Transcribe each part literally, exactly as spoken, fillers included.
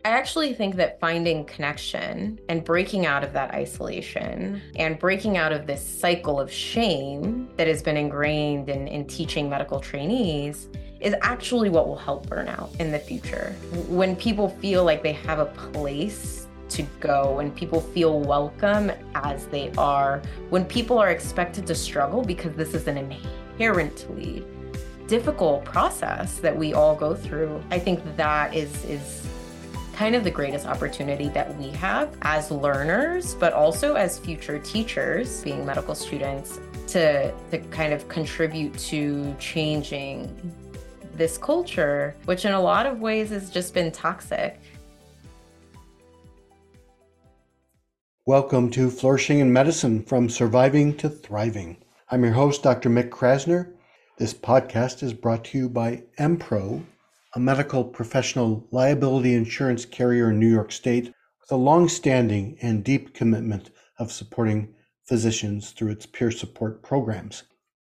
I actually think that finding connection and breaking out of that isolation and breaking out of this cycle of shame that has been ingrained in, in teaching medical trainees is actually what will help burnout in the future. When people feel like they have a place to go, when people feel welcome as they are, when people are expected to struggle because this is an inherently difficult process that we all go through, I think that is is kind of the greatest opportunity that we have as learners, but also as future teachers, being medical students, to, to kind of contribute to changing this culture, which in a lot of ways has just been toxic. Welcome to Flourishing in Medicine, From Surviving to Thriving. I'm your host, Doctor Mick Krasner. This podcast is brought to you by Empro, a medical professional liability insurance carrier in New York State with a long-standing and deep commitment of supporting physicians through its peer support programs.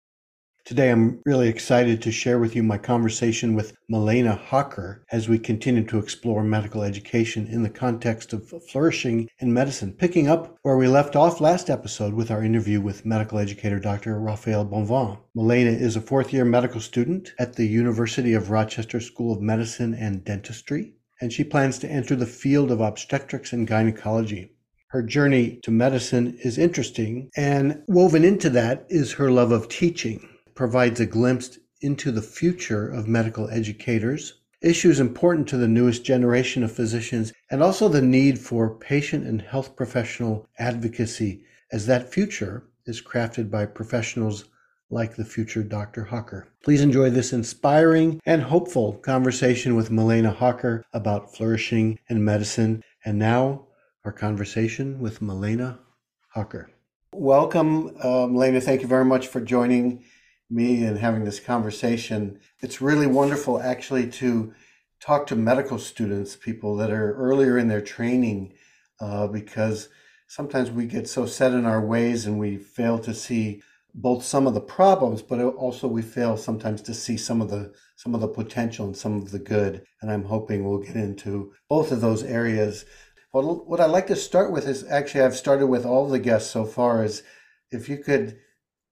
Today, I'm really excited to share with you my conversation with Milena Hocker as we continue to explore medical education in the context of flourishing in medicine, picking up where we left off last episode with our interview with medical educator Doctor Raphael Bonvin. Milena is a fourth-year medical student at the University of Rochester School of Medicine and Dentistry, and she plans to enter the field of obstetrics and gynecology. Her journey to medicine is interesting, and woven into that is her love of teaching. Provides a glimpse into the future of medical educators, issues important to the newest generation of physicians, and also the need for patient and health professional advocacy as that future is crafted by professionals like the future Doctor Hocker. Please enjoy this inspiring and hopeful conversation with Milena Hocker about flourishing in medicine. And now, our conversation with Milena Hocker. Welcome, uh, Milena. Thank you very much for joining me and having this conversation. It's really wonderful actually to talk to medical students, people that are earlier in their training, uh, because sometimes we get so set in our ways and we fail to see both some of the problems, but also we fail sometimes to see some of the some of the potential and some of the good. And I'm hoping we'll get into both of those areas. Well, what I'd like to start with is actually I've started with all the guests so far is if you could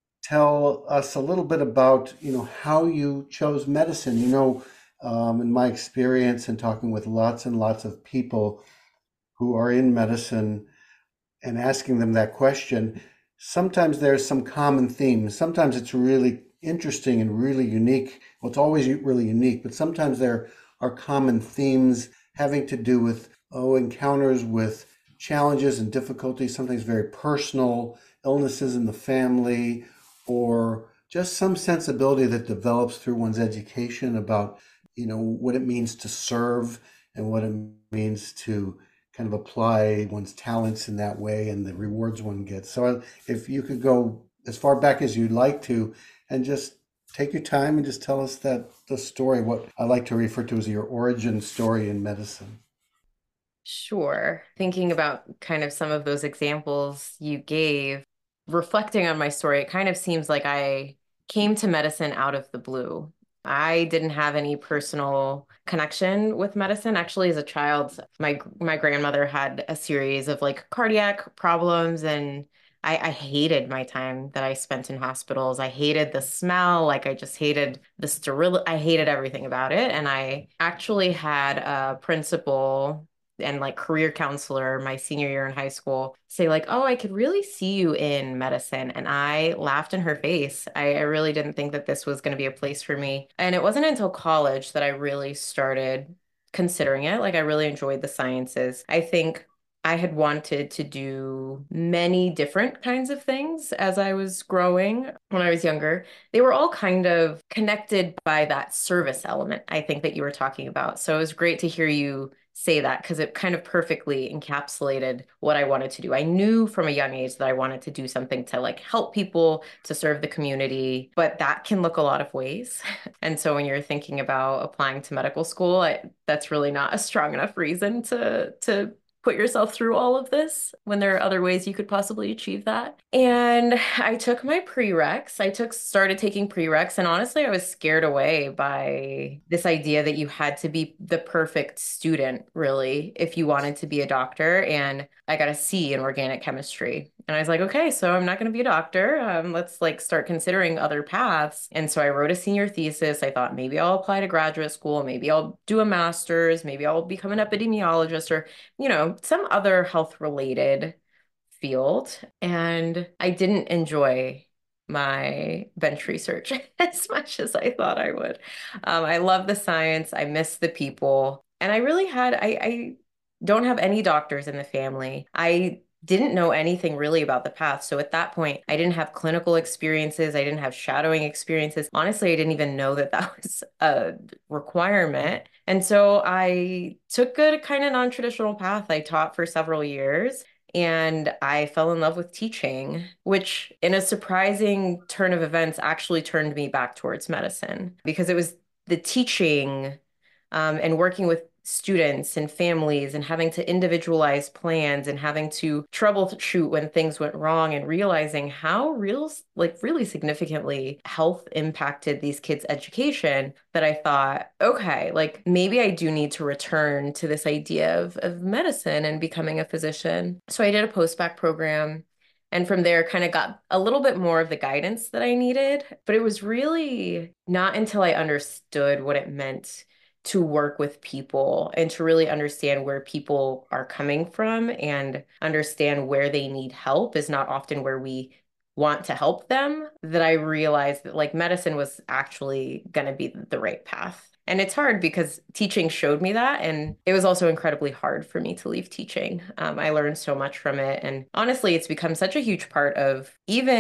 tell us a little bit about, you know, how you chose medicine. You know, um, in my experience and talking with lots and lots of people who are in medicine and asking them that question, sometimes there's some common themes. Sometimes it's really interesting and really unique. Well, it's always really unique, but sometimes there are common themes having to do with, oh, encounters with challenges and difficulties, sometimes very personal, illnesses in the family, or just some sensibility that develops through one's education about, you know, what it means to serve and what it means to kind of apply one's talents in that way and the rewards one gets. So if you could go as far back as you'd like to and just take your time and just tell us that the story, what I like to refer to as your origin story in medicine. Sure. Thinking about kind of some of those examples you gave, reflecting on my story, it kind of seems like I came to medicine out of the blue. I didn't have any personal connection with medicine. Actually, as a child, my my grandmother had a series of like cardiac problems, and I, I hated my time that I spent in hospitals. I hated the smell, like I just hated the sterility. I hated everything about it. And I actually had a principal and like career counselor my senior year in high school say like, oh, I could really see you in medicine. And I laughed in her face. I, I really didn't think that this was going to be a place for me. And it wasn't until college that I really started considering it. Like I really enjoyed the sciences. I think I had wanted to do many different kinds of things as I was growing when I was younger. They were all kind of connected by that service element, I think, that you were talking about. So it was great to hear you say that because it kind of perfectly encapsulated what I wanted to do. I knew from a young age that I wanted to do something to like help people, to serve the community, but that can look a lot of ways. And so when you're thinking about applying to medical school, I, that's really not a strong enough reason to to put yourself through all of this when there are other ways you could possibly achieve that. And I took my prereqs. I took started taking prereqs, and honestly, I was scared away by this idea that you had to be the perfect student, really, if you wanted to be a doctor. And I got a C in organic chemistry. And I was like, okay, so I'm not going to be a doctor. Um, let's like start considering other paths. And so I wrote a senior thesis. I thought maybe I'll apply to graduate school. Maybe I'll do a master's. Maybe I'll become an epidemiologist or, you know, some other health related field. And I didn't enjoy my bench research as much as I thought I would. Um, I love the science. I miss the people. And I really had, I, I don't have any doctors in the family. I didn't know anything really about the path. So at that point, I didn't have clinical experiences. I didn't have shadowing experiences. Honestly, I didn't even know that that was a requirement. And so I took a kind of non-traditional path. I taught for several years. And I fell in love with teaching, which in a surprising turn of events actually turned me back towards medicine because it was the teaching um, and working with students and families and having to individualize plans and having to troubleshoot when things went wrong and realizing how real, like really significantly health impacted these kids' education that I thought, okay, like maybe I do need to return to this idea of, of medicine and becoming a physician. So I did a post-bac program. And from there, kind of got a little bit more of the guidance that I needed. But it was really not until I understood what it meant to work with people and to really understand where people are coming from and understand where they need help is not often where we want to help them, that I realized that like medicine was actually going to be the right path. And it's hard because teaching showed me that. And it was also incredibly hard for me to leave teaching. Um, I learned so much from it. And honestly, it's become such a huge part of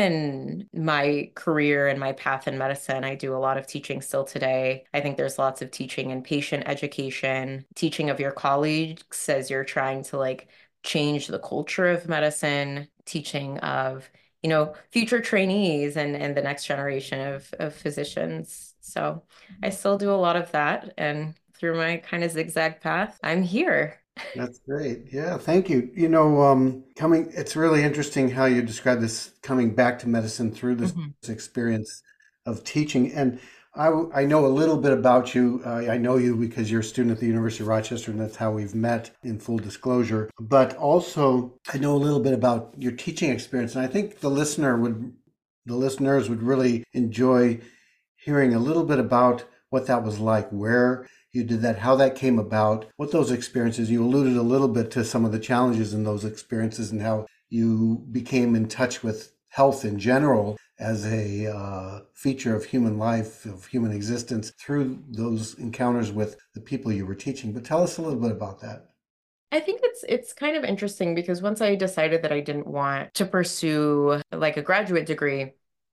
even my career and my path in medicine. I do a lot of teaching still today. I think there's lots of teaching in patient education, teaching of your colleagues as you're trying to like change the culture of medicine, teaching of you know, future trainees and, and the next generation of, of physicians. So I still do a lot of that. And through my kind of zigzag path, I'm here. That's great. Yeah, thank you. You know, um, coming, it's really interesting how you describe this coming back to medicine through this Mhm. experience of teaching. And I, I know a little bit about you. Uh, I know you because you're a student at the University of Rochester, and that's how we've met in full disclosure. But also, I know a little bit about your teaching experience. And I think the listener would, the listeners would really enjoy hearing a little bit about what that was like, where you did that, how that came about, what those experiences, you alluded a little bit to some of the challenges in those experiences and how you became in touch with health in general as a uh, feature of human life, of human existence through those encounters with the people you were teaching. But tell us a little bit about that. I think it's it's kind of interesting because once I decided that I didn't want to pursue like a graduate degree,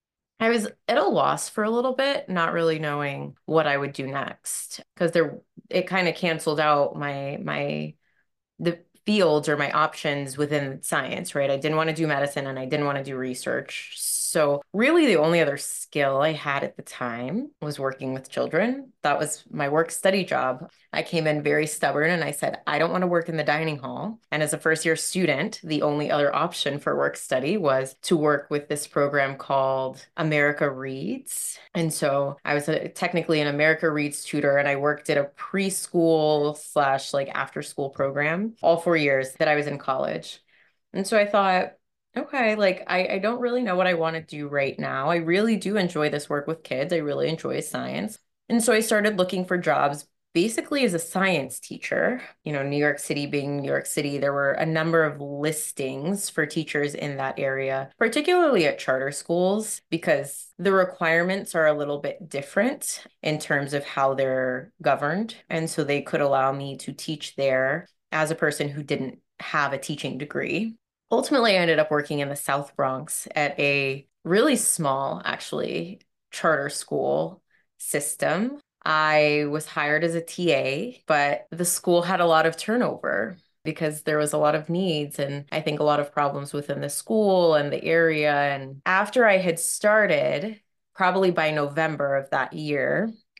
I was at a loss for a little bit, not really knowing what I would do next because there it kind of canceled out my my the fields or my options within science, right? I didn't want to do medicine and I didn't want to do research. So, really, the only other skill I had at the time was working with children. That was my work study job. I came in very stubborn and I said, I don't want to work in the dining hall. And as a first year student, the only other option for work study was to work with this program called America Reads. And so I was a, technically an America Reads tutor and I worked at a preschool slash like after school program all four years that I was in college. And so I thought, okay, like I, I don't really know what I want to do right now. I really do enjoy this work with kids. I really enjoy science. And so I started looking for jobs basically as a science teacher. You know, New York City being New York City, there were a number of listings for teachers in that area, particularly at charter schools, because the requirements are a little bit different in terms of how they're governed. And so they could allow me to teach there as a person who didn't have a teaching degree. Ultimately, I ended up working in the South Bronx at a really small, actually, charter school system. I was hired as a T A, but the school had a lot of turnover because there was a lot of needs and I think a lot of problems within the school and the area. And after I had started, probably by November of that year,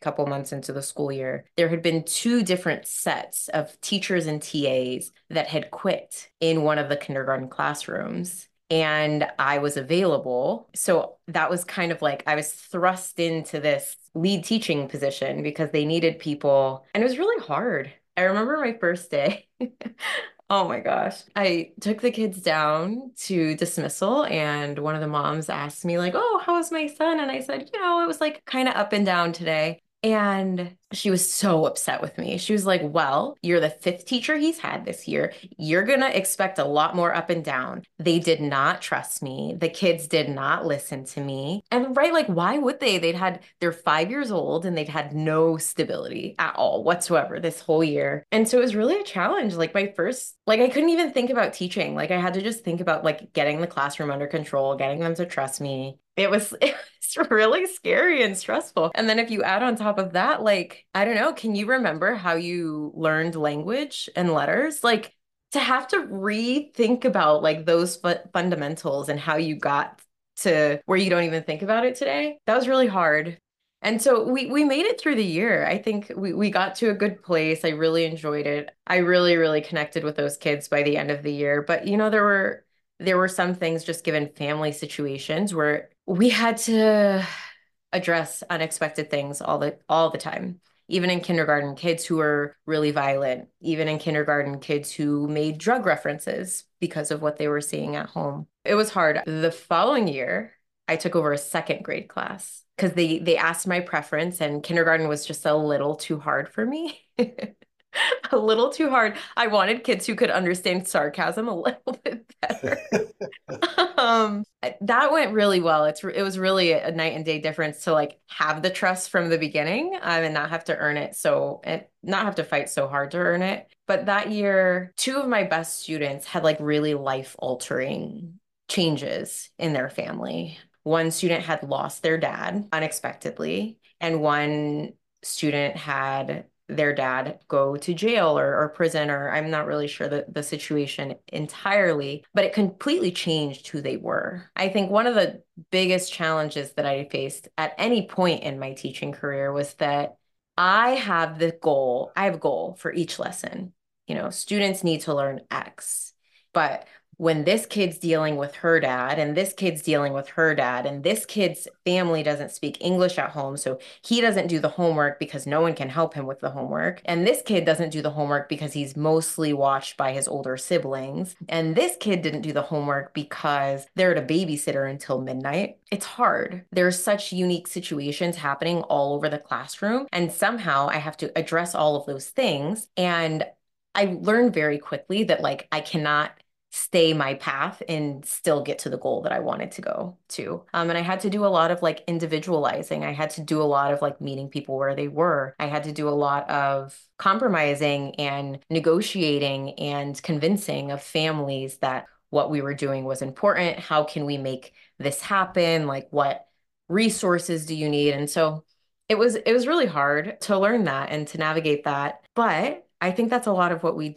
couple months into the school year, there had been two different sets of teachers and T As that had quit in one of the kindergarten classrooms. And I was available. So that was kind of like I was thrust into this lead teaching position because they needed people. And it was really hard. I remember my first day. Oh my gosh. I took the kids down to dismissal, and one of the moms asked me, like, oh, how was my son? And I said, you know, it was like kind of up and down today. And she was so upset with me. She was like, well, you're the fifth teacher he's had this year. You're going to expect a lot more up and down. They did not trust me. The kids did not listen to me. And right, like, why would they? They'd had, they're five years old and they'd had no stability at all whatsoever this whole year. And so it was really a challenge. Like, my first, like, I couldn't even think about teaching. Like, I had to just think about like getting the classroom under control, getting them to trust me. It was, it was really scary and stressful. And then if you add on top of that, like, I don't know, can you remember how you learned language and letters? Like, to have to rethink about like those fu fundamentals and how you got to where you don't even think about it today, that was really hard. And so we we made it through the year. I think we we got to a good place. I really enjoyed it. I really, really connected with those kids by the end of the year. But you know, there were there were some things just given family situations where we had to address unexpected things all the all the time. Even in kindergarten, kids who were really violent, even in kindergarten, kids who made drug references because of what they were seeing at home. It was hard. The following year, I took over a second grade class because they they asked my preference, and kindergarten was just a little too hard for me. A little too hard. I wanted kids who could understand sarcasm a little bit better. Um, that went really well. It's it was really a night and day difference to like have the trust from the beginning, um, and not have to earn it. So and not have to fight so hard to earn it. But that year, two of my best students had like really life altering changes in their family. One student had lost their dad unexpectedly, and one student had their dad go to jail or, or prison, or I'm not really sure the, the situation entirely, but it completely changed who they were. I think one of the biggest challenges that I faced at any point in my teaching career was that I have the goal, I have a goal for each lesson. You know, students need to learn X, but when this kid's dealing with her dad and this kid's dealing with her dad and this kid's family doesn't speak English at home, so he doesn't do the homework because no one can help him with the homework, and this kid doesn't do the homework because he's mostly watched by his older siblings, and this kid didn't do the homework because they're at a babysitter until midnight. It's hard. There's such unique situations happening all over the classroom, and somehow I have to address all of those things. And I learned very quickly that like I cannot stay my path and still get to the goal that I wanted to go to. Um, and I had to do a lot of like individualizing. I had to do a lot of like meeting people where they were. I had to do a lot of compromising and negotiating and convincing of families that what we were doing was important. How can we make this happen? Like, what resources do you need? And so it was it was really hard to learn that and to navigate that. But I think that's a lot of what we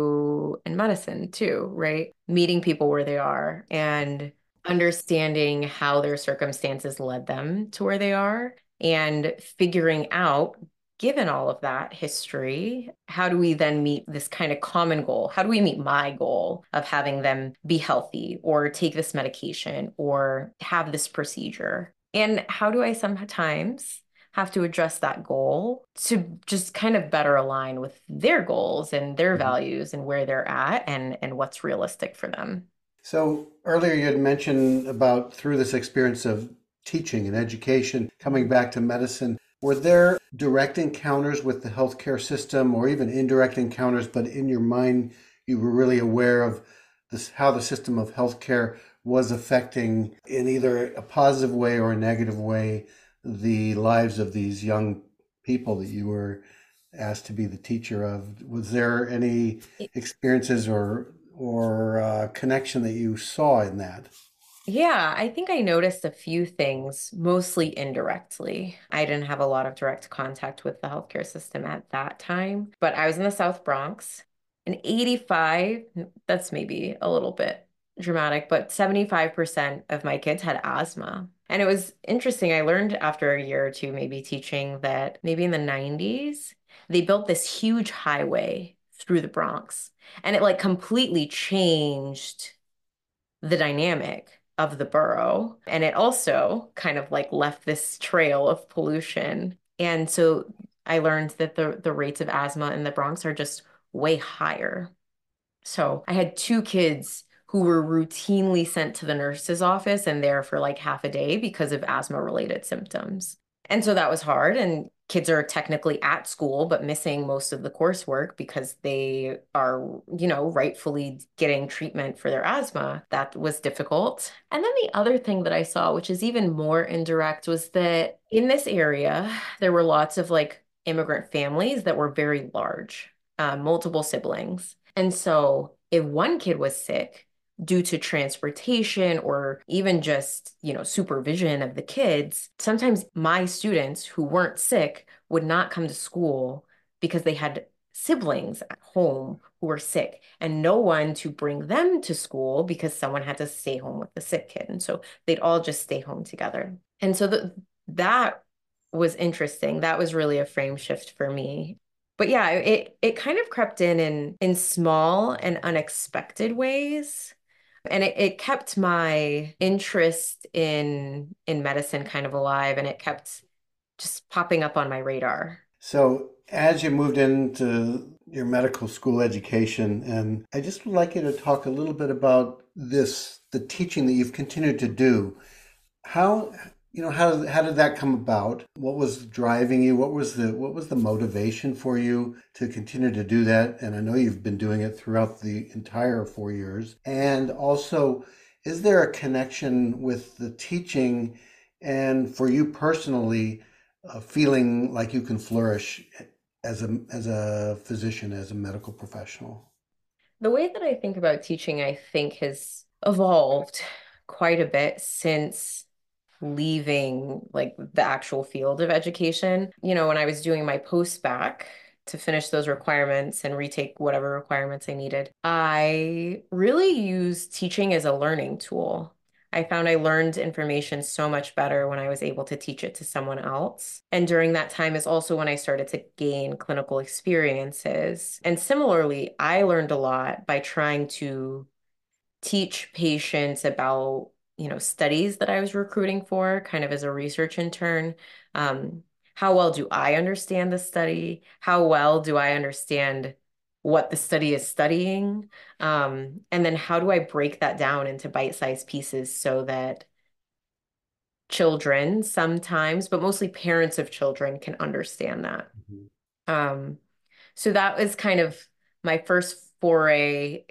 do in medicine too, right? Meeting people where they are and understanding how their circumstances led them to where they are and figuring out, given all of that history, how do we then meet this kind of common goal? How do we meet my goal of having them be healthy or take this medication or have this procedure? And how do I sometimes have to address that goal to just kind of better align with their goals and their Mhm. values and where they're at and and what's realistic for them. So earlier you had mentioned about through this experience of teaching and education, coming back to medicine, were there direct encounters with the healthcare system or even indirect encounters, but in your mind you were really aware of this, how the system of healthcare was affecting in either a positive way or a negative way the lives of these young people that you were asked to be the teacher of? Was there any experiences or or uh, connection that you saw in that? Yeah, I think I noticed a few things, mostly indirectly. I didn't have a lot of direct contact with the healthcare system at that time, but I was in the South Bronx. And eighty-five, that's maybe a little bit dramatic, but seventy-five percent of my kids had asthma. And it was interesting. I learned after a year or two, maybe teaching, that maybe in the nineties, they built this huge highway through the Bronx. And it like completely changed the dynamic of the borough. And it also kind of like left this trail of pollution. And so I learned that the, the rates of asthma in the Bronx are just way higher. So I had two kids who were routinely sent to the nurse's office and there for like half a day because of asthma related symptoms. And so that was hard. And kids are technically at school, but missing most of the coursework because they are, you know, rightfully getting treatment for their asthma. That was difficult. And then the other thing that I saw, which is even more indirect, was that in this area, there were lots of like immigrant families that were very large, uh, multiple siblings. And so if one kid was sick due to transportation or even just, you know, supervision of the kids, sometimes my students who weren't sick would not come to school because they had siblings at home who were sick and no one to bring them to school because someone had to stay home with the sick kid. And so they'd all just stay home together. And so the, that was interesting. That was really a frame shift for me. But yeah, it it kind of crept in in in small and unexpected ways. And it, it kept my interest in in medicine kind of alive and it kept just popping up on my radar. So, as you moved into your medical school education, and I just would like you to talk a little bit about this, the teaching that you've continued to do. How, you know, how how did that come about? What was driving you? What was the what was the motivation for you to continue to do that? And I know you've been doing it throughout the entire four years. And also, is there a connection with the teaching and for you personally, uh, feeling like you can flourish as a as a physician, as a medical professional? The way that I think about teaching, I think, has evolved quite a bit since leaving like the actual field of education. You know, when I was doing my post-bac to finish those requirements and retake whatever requirements I needed, I really used teaching as a learning tool. I found I learned information so much better when I was able to teach it to someone else. And during that time is also when I started to gain clinical experiences. And similarly, I learned a lot by trying to teach patients about, you know, studies that I was recruiting for, kind of as a research intern. Um, how well do I understand the study? How well do I understand what the study is studying? Um, and then how do I break that down into bite-sized pieces so that children sometimes, but mostly parents of children can understand that. Mhm. Um, so that was kind of my first foray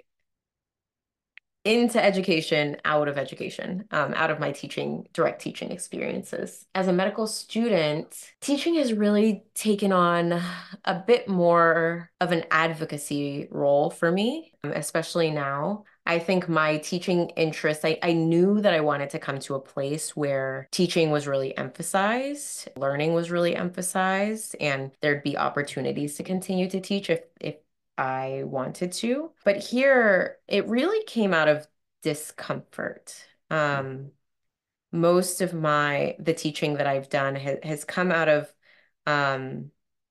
into education, out of education, um, out of my teaching, direct teaching experiences. As a medical student, teaching has really taken on a bit more of an advocacy role for me, um, especially now. I think my teaching interest, I, I knew that I wanted to come to a place where teaching was really emphasized, learning was really emphasized, and there'd be opportunities to continue to teach if, if I wanted to. But here, it really came out of discomfort. Um, most of my the teaching that I've done ha has come out of um,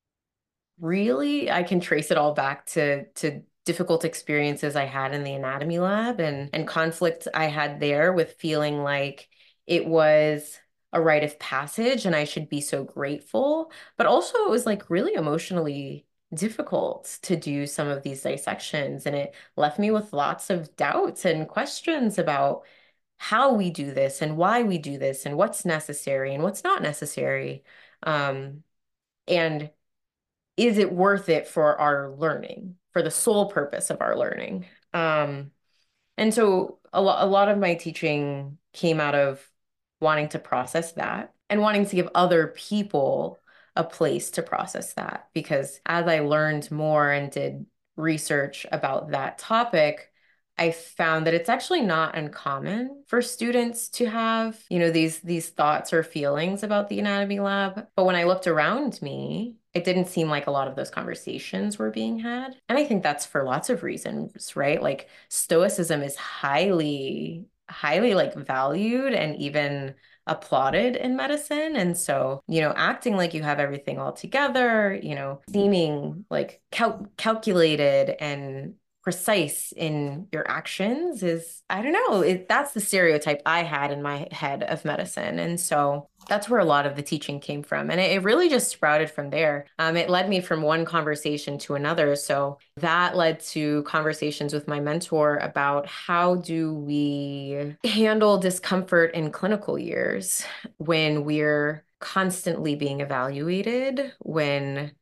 really, I can trace it all back to to difficult experiences I had in the anatomy lab and and conflict I had there with feeling like it was a rite of passage and I should be so grateful. But also it was like really emotionally difficult to do some of these dissections and it left me with lots of doubts and questions about how we do this and why we do this and what's necessary and what's not necessary. Um, and is it worth it for our learning, for the sole purpose of our learning? Um, and so a lot, a lot of my teaching came out of wanting to process that and wanting to give other people a place to process that. Because as I learned more and did research about that topic, I found that it's actually not uncommon for students to have, you know, these these thoughts or feelings about the anatomy lab. But when I looked around me, it didn't seem like a lot of those conversations were being had. And I think that's for lots of reasons, right? Like stoicism is highly, highly like valued and even applauded in medicine. And so, you know, acting like you have everything all together, you know, seeming like cal calculated and precise in your actions is, I don't know, it, that's the stereotype I had in my head of medicine. And so that's where a lot of the teaching came from. And it, it really just sprouted from there. Um, it led me from one conversation to another. So that led to conversations with my mentor about how do we handle discomfort in clinical years when we're constantly being evaluated, when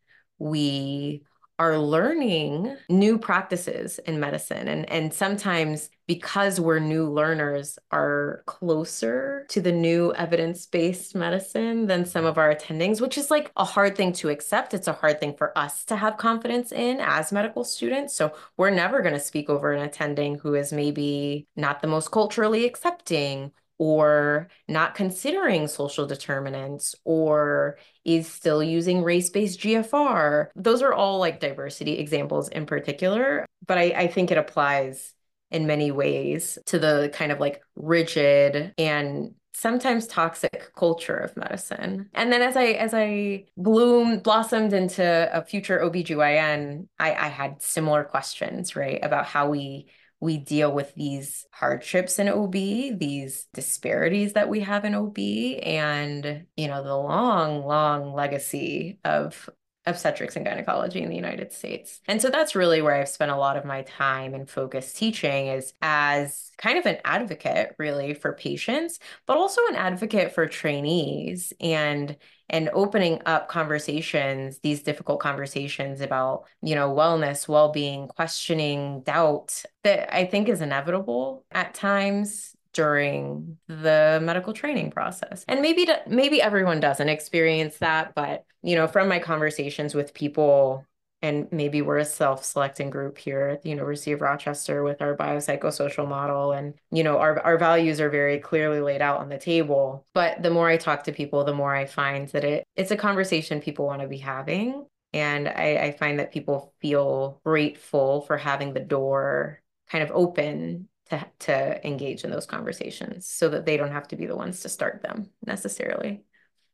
we are learning new practices in medicine. And, and sometimes because we're new learners are closer to the new evidence-based medicine than some of our attendings, which is like a hard thing to accept. It's a hard thing for us to have confidence in as medical students. So we're never going to speak over an attending who is maybe not the most culturally accepting or not considering social determinants, or is still using race-based G F R. Those are all like diversity examples in particular, but I, I think it applies in many ways to the kind of like rigid and sometimes toxic culture of medicine. And then as I as I bloomed, blossomed into a future O B G Y N, I, I had similar questions, right, about how we we deal with these hardships in O B, these disparities that we have in O B, and, you know, the long, long legacy of obstetrics and gynecology in the United States. And so that's really where I've spent a lot of my time and focus teaching, is as kind of an advocate really for patients, but also an advocate for trainees, and and opening up conversations, these difficult conversations about, you know, wellness, well-being, questioning, doubt, that I think is inevitable at times during the medical training process. And maybe maybe everyone doesn't experience that, but, you know, from my conversations with people, and maybe we're a self-selecting group here at the University of Rochester with our biopsychosocial model. And, you know, our, our values are very clearly laid out on the table. But the more I talk to people, the more I find that it it's a conversation people want to be having. And I, I find that people feel grateful for having the door kind of open to, to engage in those conversations so that they don't have to be the ones to start them necessarily.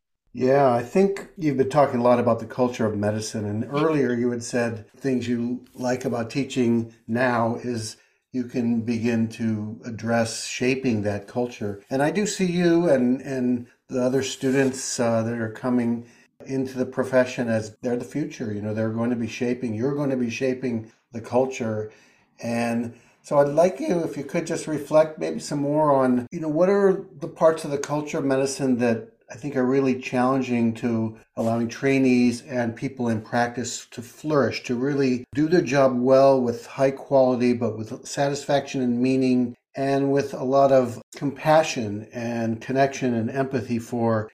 Yeah, I think you've been talking a lot about the culture of medicine, and earlier you had said things you like about teaching now is you can begin to address shaping that culture. And I do see you and and the other students uh, that are coming into the profession as they're the future. You know, they're going to be shaping, you're going to be shaping the culture. And so I'd like you, if you could just reflect maybe some more on, you know, what are the parts of the culture of medicine that I think are really challenging to allowing trainees and people in practice to flourish, to really do their job well with high quality, but with satisfaction and meaning, and with a lot of compassion and connection and empathy for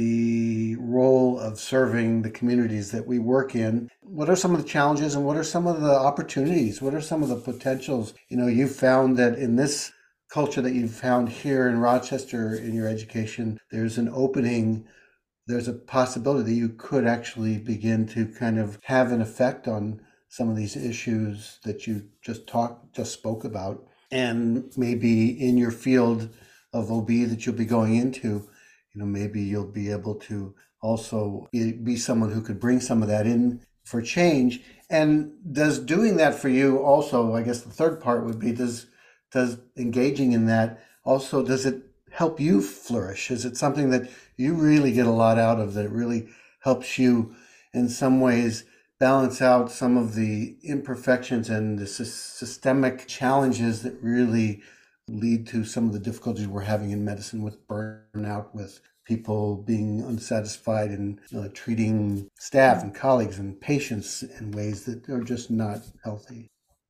the role of serving the communities that we work in. What are some of the challenges and what are some of the opportunities? What are some of the potentials? You know, you've found that in this culture that you've found here in Rochester in your education, there's an opening, there's a possibility that you could actually begin to kind of have an effect on some of these issues that you just talked, just spoke about. And maybe in your field of O B that you'll be going into, you know, maybe you'll be able to also be, be someone who could bring some of that in for change. And does doing that for you also, I guess the third part would be, does does engaging in that also, does it help you flourish? Is it something that you really get a lot out of, that really helps you in some ways balance out some of the imperfections and the sy- systemic challenges that really lead to some of the difficulties we're having in medicine, with burnout, with people being unsatisfied and uh, treating staff and colleagues and patients in ways that are just not healthy?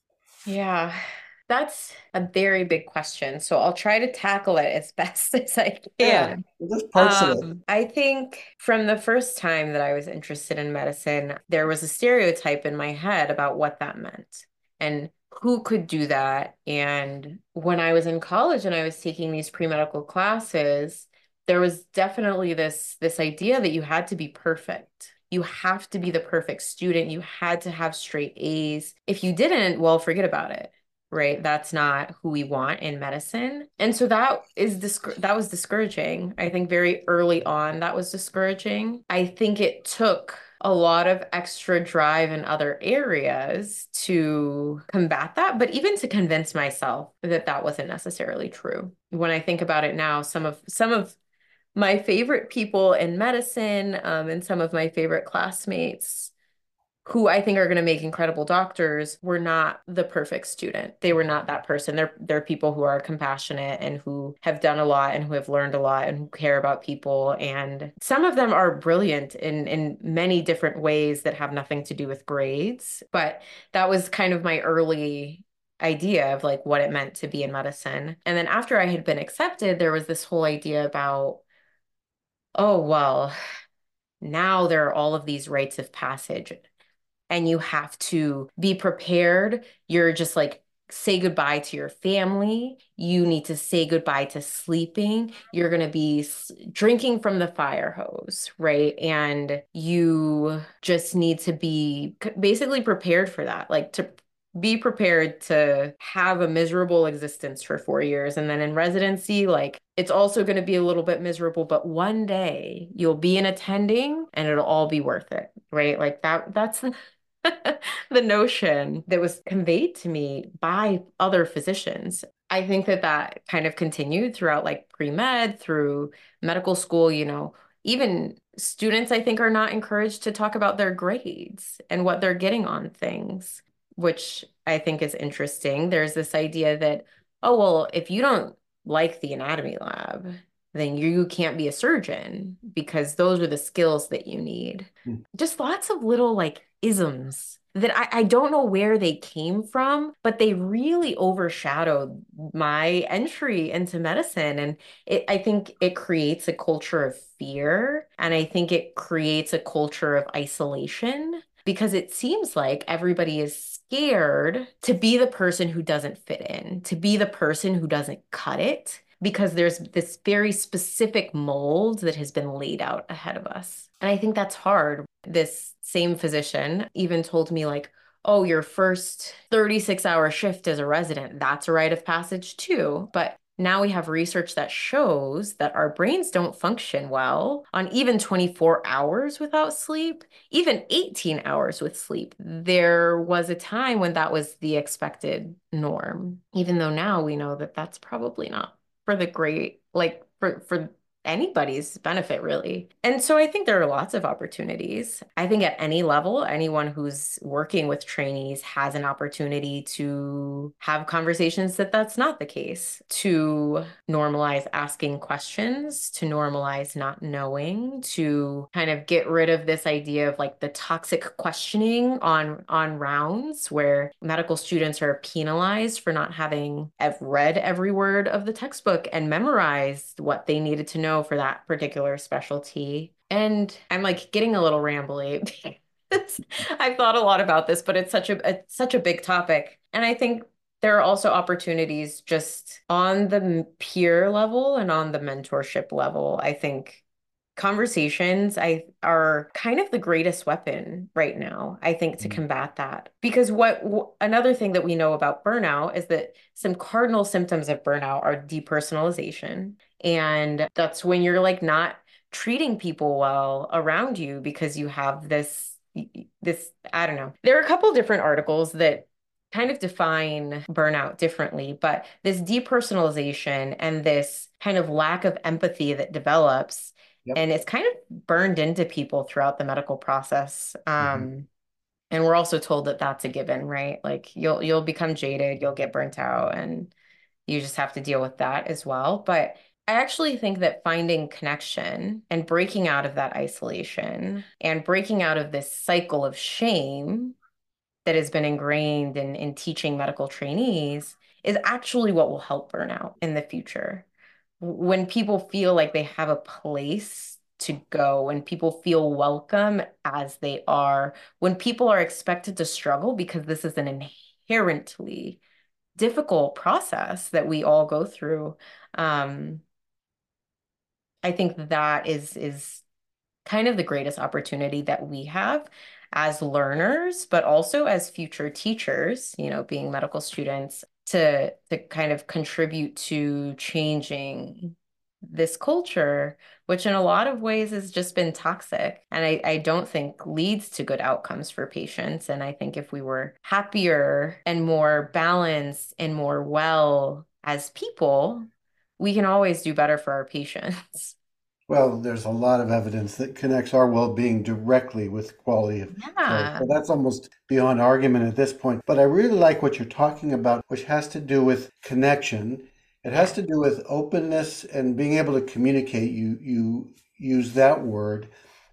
Yeah, that's a very big question. So I'll try to tackle it as best as I Yeah, can. well, there's parts of it. Um, I think from the first time that I was interested in medicine, there was a stereotype in my head about what that meant and who could do that. And when I was in college and I was taking these pre-medical classes, there was definitely this this idea that you had to be perfect. You have to be the perfect student. You had to have straight A's. If you didn't, well, forget about it. right? That's not who we want in medicine. And so that is discour that was discouraging. I think very early on that was discouraging. I think it took a lot of extra drive in other areas to combat that, but even to convince myself that that wasn't necessarily true. When I think about it now, some of some of my favorite people in medicine, um, and some of my favorite classmates who I think are going to make incredible doctors were not the perfect student. They were not that person. They're they're people who are compassionate and who have done a lot and who have learned a lot and who care about people. And some of them are brilliant in in many different ways that have nothing to do with grades. But that was kind of my early idea of like what it meant to be in medicine. And then after I had been accepted, there was this whole idea about, oh, well, now there are all of these rites of passage and you have to be prepared. You're just like, say goodbye to your family. You need to say goodbye to sleeping. You're going to be s- drinking from the fire hose, right? And you just need to be c- basically prepared for that, like to be prepared to have a miserable existence for four years. And then in residency, like it's also going to be a little bit miserable, but one day you'll be in attending and it'll all be worth it, right? Like that, that's the notion that was conveyed to me by other physicians. I think that that kind of continued throughout like pre-med, through medical school, you know, even students I think are not encouraged to talk about their grades and what they're getting on things, which I think is interesting. There's this idea that, oh, well, if you don't like the anatomy lab, then you can't be a surgeon because those are the skills that you need. Hmm. Just lots of little like isms that I, I don't know where they came from, but they really overshadowed my entry into medicine. And it, I think it creates a culture of fear. And I think it creates a culture of isolation because it seems like everybody is scared to be the person who doesn't fit in, to be the person who doesn't cut it, because there's this very specific mold that has been laid out ahead of us. And I think that's hard. This same physician even told me, like, oh, your first thirty-six hour shift as a resident, that's a rite of passage too. But now we have research that shows that our brains don't function well on even twenty-four hours without sleep, even eighteen hours with sleep. There was a time when that was the expected norm, even though now we know that that's probably not for the great, like for for anybody's benefit, really. And so I think there are lots of opportunities. I think at any level, anyone who's working with trainees has an opportunity to have conversations that that's not the case, to normalize asking questions, to normalize not knowing, to kind of get rid of this idea of like the toxic questioning on on rounds where medical students are penalized for not having ev- read every word of the textbook and memorized what they needed to know for that particular specialty. And I'm like getting a little rambly because I've thought a lot about this, but it's such a it's such a big topic. And I think there are also opportunities just on the peer level and on the mentorship level. I think conversations I are kind of the greatest weapon right now, I think, to Mm. combat that. Because what w- another thing that we know about burnout is that some cardinal symptoms of burnout are depersonalization. And that's when you're like not treating people well around you because you have this this I don't know. There are a couple different articles that kind of define burnout differently, but this depersonalization and this kind of lack of empathy that develops Yep. and it's kind of burned into people throughout the medical process. Mhm. Um, and we're also told that that's a given, right? Like you'll you'll become jaded, you'll get burnt out, and you just have to deal with that as well. But I actually think that finding connection and breaking out of that isolation and breaking out of this cycle of shame that has been ingrained in, in teaching medical trainees is actually what will help burnout in the future. When people feel like they have a place to go, when people feel welcome as they are, when people are expected to struggle because this is an inherently difficult process that we all go through. Um, I think that is is kind of the greatest opportunity that we have as learners, but also as future teachers, you know, being medical students. to to kind of contribute to changing this culture, which in a lot of ways has just been toxic. And I, I don't think leads to good outcomes for patients. And I think if we were happier and more balanced and more well as people, we can always do better for our patients. Well, there's a lot of evidence that connects our well-being directly with quality of care. Yeah. So that's almost beyond argument at this point. But I really like what you're talking about, which has to do with connection. It has Yeah. to do with openness and being able to communicate. You you use that word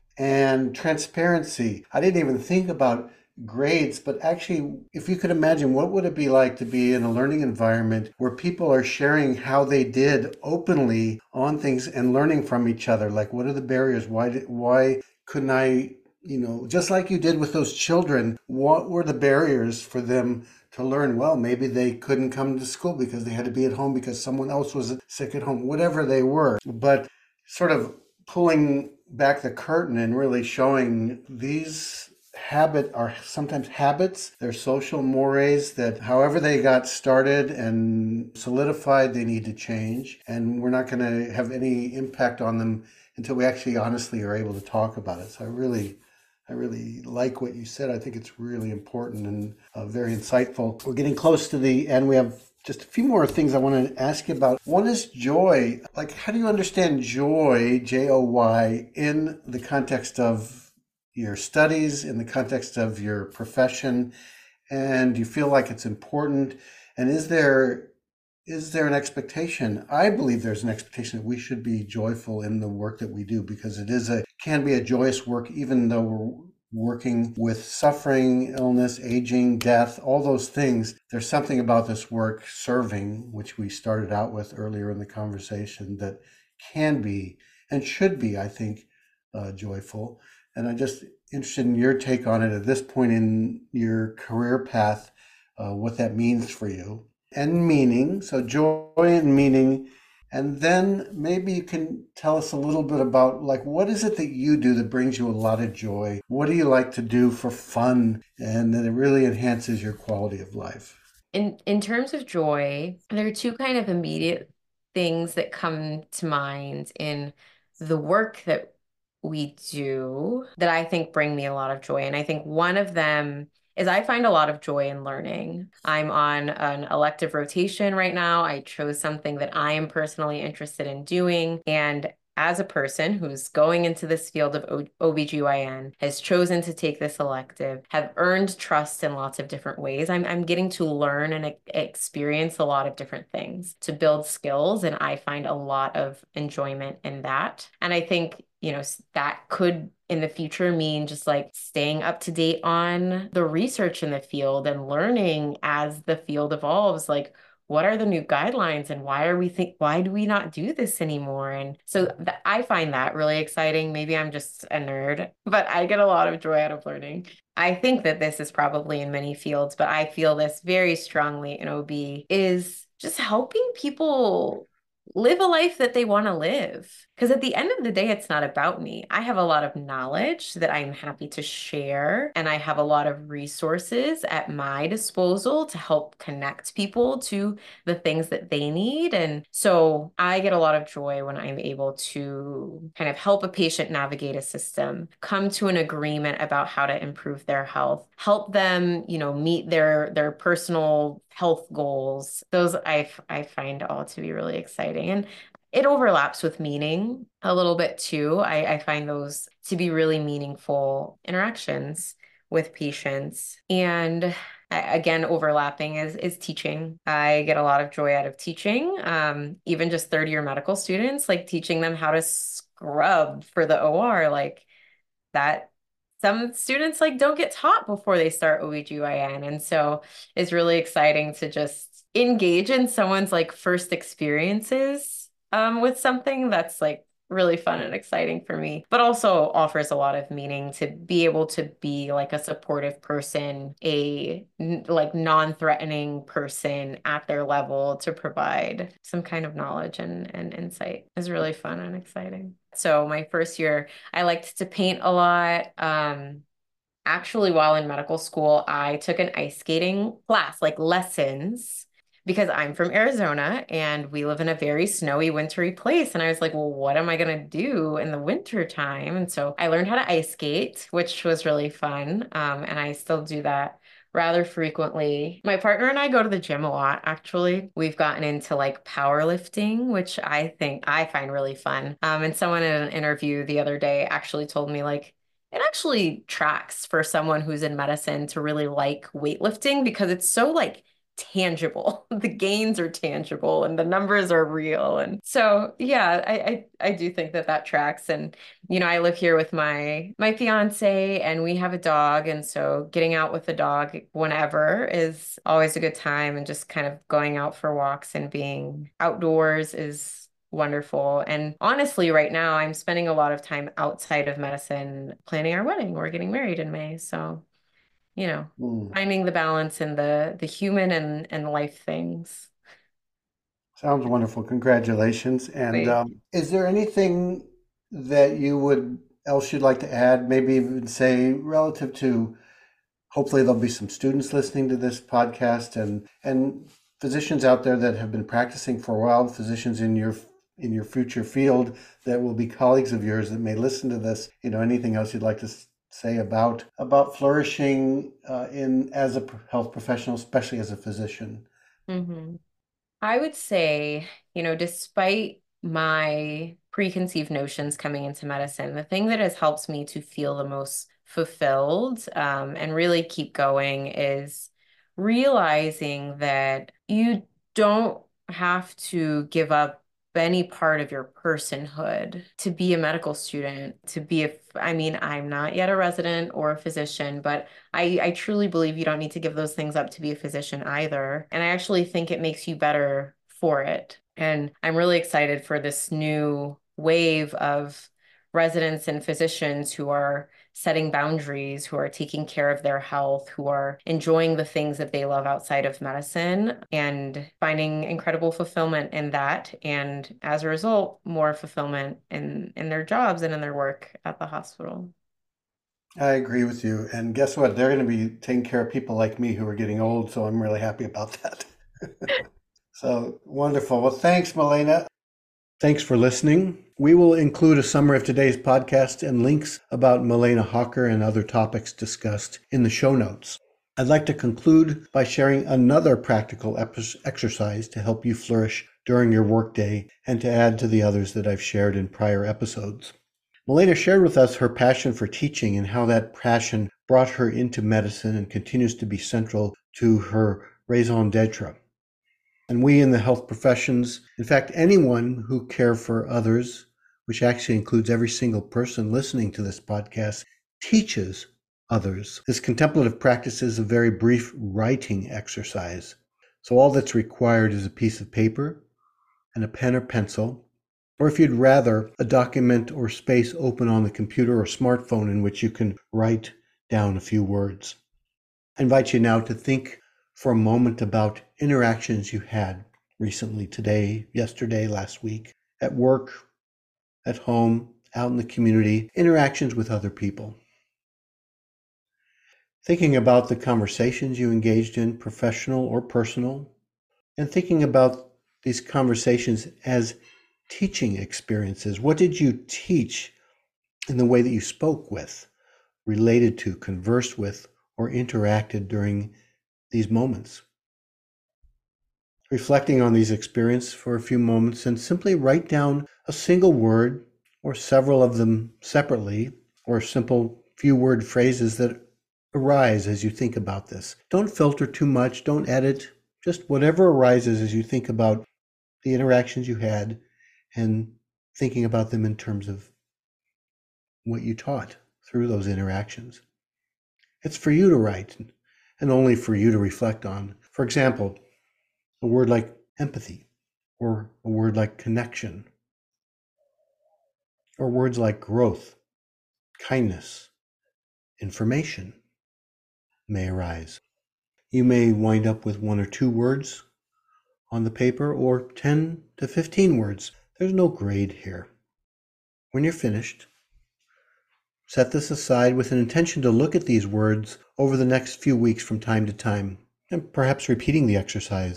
and transparency. I didn't even think about grades, but actually, if you could imagine, what would it be like to be in a learning environment where people are sharing how they did openly on things and learning from each other? Like, what are the barriers? Why did, why couldn't I, you know, just like you did with those children, what were the barriers for them to learn? Well, maybe they couldn't come to school because they had to be at home because someone else was sick at home, whatever they were. But sort of pulling back the curtain and really showing these habit are sometimes habits, they're social mores that however they got started and solidified, they need to change. And we're not going to have any impact on them until we actually honestly are able to talk about it. So I really I really like what you said. I think it's really important and uh, very insightful. We're getting close to the end. We have just a few more things I want to ask you about. One is joy. Like, how do you understand joy, J O Y, in the context of your studies, in the context of your profession? And do you feel like it's important? And is there is there an expectation? I believe there's an expectation that we should be joyful in the work that we do because it is a can be a joyous work, even though we're working with suffering, illness, aging, death, all those things. There's something about this work, serving, which we started out with earlier in the conversation, that can be and should be, I think, uh, joyful. And I'm just interested in your take on it at this point in your career path, uh, what that means for you and meaning. So joy and meaning. And then maybe you can tell us a little bit about like what is it that you do that brings you a lot of joy? What do you like to do for fun and that it really enhances your quality of life? In in terms of joy, there are two kind of immediate things that come to mind in the work that we do that I think bring me a lot of joy. And I think one of them is I find a lot of joy in learning. I'm on an elective rotation right now. I chose something that I am personally interested in doing. And as a person who's going into this field of o OBGYN, has chosen to take this elective, have earned trust in lots of different ways. I'm, I'm getting to learn and e experience a lot of different things to build skills, and I find a lot of enjoyment in that. And I think, you know, that could in the future mean just like staying up to date on the research in the field and learning as the field evolves, like what are the new guidelines and why are we think why do we not do this anymore? And so th I find that really exciting. Maybe I'm just a nerd, but I get a lot of joy out of learning. I think that this is probably in many fields, but I feel this very strongly in O B is just helping people live a life that they want to live. Because at the end of the day, it's not about me. I have a lot of knowledge that I'm happy to share, and I have a lot of resources at my disposal to help connect people to the things that they need. And so I get a lot of joy when I'm able to kind of help a patient navigate a system, come to an agreement about how to improve their health, help them, you know, meet their their personal health goals. Those I I find all to be really exciting. And it overlaps with meaning a little bit too. I, I find those to be really meaningful interactions with patients. And again, overlapping is is teaching. I get a lot of joy out of teaching. Um, even just third year medical students, like teaching them how to scrub for the O R, like that some students like don't get taught before they start O B G Y N. And so it's really exciting to just engage in someone's like first experiences um, with something that's like really fun and exciting for me, but also offers a lot of meaning to be able to be like a supportive person, a n- like non-threatening person at their level to provide some kind of knowledge and, and insight is really fun and exciting. So my first year, I liked to paint a lot. Um, actually, while in medical school, I took an ice skating class, like lessons. because I'm from Arizona and we live in a very snowy, wintry place. And I was like, well, what am I going to do in the winter time? And so I learned how to ice skate, which was really fun. Um, and I still do that rather frequently. My partner and I go to the gym a lot, actually. We've gotten into like powerlifting, which I think I find really fun. Um, and someone in an interview the other day actually told me like, it actually tracks for someone who's in medicine to really like weightlifting because it's so like tangible. The gains are tangible and the numbers are real. And so, yeah, I, I I do think that that tracks. And you know, I live here with my my fiance and we have a dog, and so getting out with the dog whenever is always a good time, and just kind of going out for walks and being outdoors is wonderful. And honestly, right now I'm spending a lot of time outside of medicine planning our wedding. We're getting married in May, so you know, Mm. finding the balance in the the human and and life things. Sounds wonderful. Congratulations. And Wait. um, is there anything that you would else you'd like to add, maybe even say relative to hopefully there'll be some students listening to this podcast and and physicians out there that have been practicing for a while, physicians in your in your future field that will be colleagues of yours that may listen to this. You know, anything else you'd like to s- say about about flourishing uh, in as a p- health professional, especially as a physician? hmm I would say, you know, despite my preconceived notions coming into medicine, the thing that has helped me to feel the most fulfilled, um, and really keep going is realizing that you don't have to give up any part of your personhood to be a medical student, to be a, I mean, I'm not yet a resident or a physician, but I, I truly believe you don't need to give those things up to be a physician either. And I actually think it makes you better for it. And I'm really excited for this new wave of residents and physicians who are setting boundaries, who are taking care of their health, who are enjoying the things that they love outside of medicine and finding incredible fulfillment in that. And as a result, more fulfillment in, in their jobs and in their work at the hospital. I agree with you. And guess what? They're going to be taking care of people like me who are getting old, so I'm really happy about that. So wonderful. Well, thanks, Milena. Thanks for listening. We will include a summary of today's podcast and links about Milena Hawker and other topics discussed in the show notes. I'd like to conclude by sharing another practical exercise to help you flourish during your workday and to add to the others that I've shared in prior episodes. Milena shared with us her passion for teaching and how that passion brought her into medicine and continues to be central to her raison d'etre. And we in the health professions, in fact, anyone who care for others, which actually includes every single person listening to this podcast, teaches others. This contemplative practice is a very brief writing exercise. So all that's required is a piece of paper and a pen or pencil, or if you'd rather, a document or space open on the computer or smartphone in which you can write down a few words. I invite you now to think for a moment about interactions you had recently, today, yesterday, last week, at work, at home, out in the community, interactions with other people. Thinking about the conversations you engaged in, professional or personal, and thinking about these conversations as teaching experiences. What did you teach in the way that you spoke with, related to, conversed with, or interacted during these moments? Reflecting on these experiences for a few moments and simply write down a single word or several of them separately, or simple few word phrases that arise as you think about this. Don't filter too much, don't edit, just whatever arises as you think about the interactions you had and thinking about them in terms of what you taught through those interactions. It's for you to write and only for you to reflect on. For example, a word like empathy, or a word like connection, or words like growth, kindness, information may arise. You may wind up with one or two words on the paper or ten to fifteen words. There's no grade here. When you're finished, set this aside with an intention to look at these words over the next few weeks from time to time, and perhaps repeating the exercise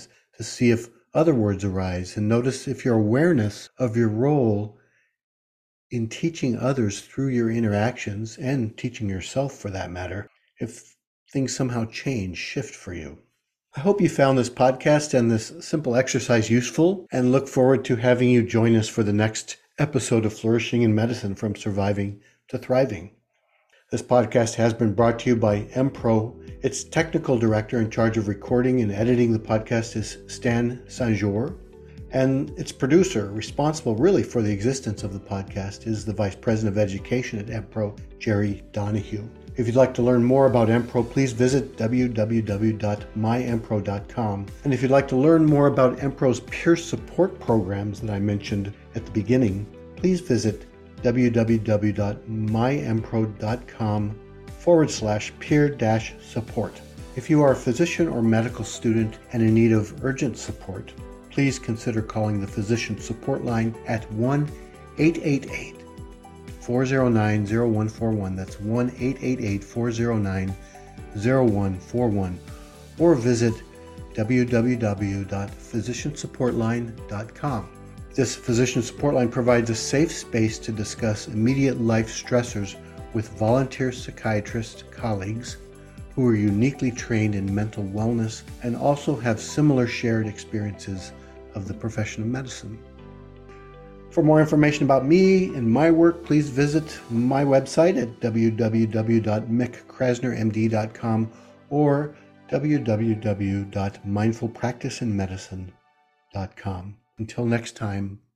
to see if other words arise, and notice if your awareness of your role in teaching others through your interactions, and teaching yourself for that matter, if things somehow change, shift for you. I hope you found this podcast and this simple exercise useful, and look forward to having you join us for the next episode of Flourishing in Medicine, From Surviving to Thriving. This podcast has been brought to you by Empro. Its technical director in charge of recording and editing the podcast is Stan Saint-Jour. And its producer, responsible really for the existence of the podcast, is the Vice President of Education at Empro, Jerry Donahue. If you'd like to learn more about Empro, please visit w w w dot my empro dot com. And if you'd like to learn more about Empro's peer support programs that I mentioned at the beginning, please visit w w w dot my empro dot com forward slash peer dash support. If you are a physician or medical student and in need of urgent support, please consider calling the Physician Support Line at one eight eight eight, four zero nine, zero one four one. That's one eight eight eight, four zero nine, zero one four one. Or visit w w w dot physician support line dot com. This Physician Support Line provides a safe space to discuss immediate life stressors with volunteer psychiatrist colleagues who are uniquely trained in mental wellness and also have similar shared experiences of the profession of medicine. For more information about me and my work, please visit my website at w w w dot mick krasner m d dot com or w w w dot mindful practice in medicine dot com. Until next time,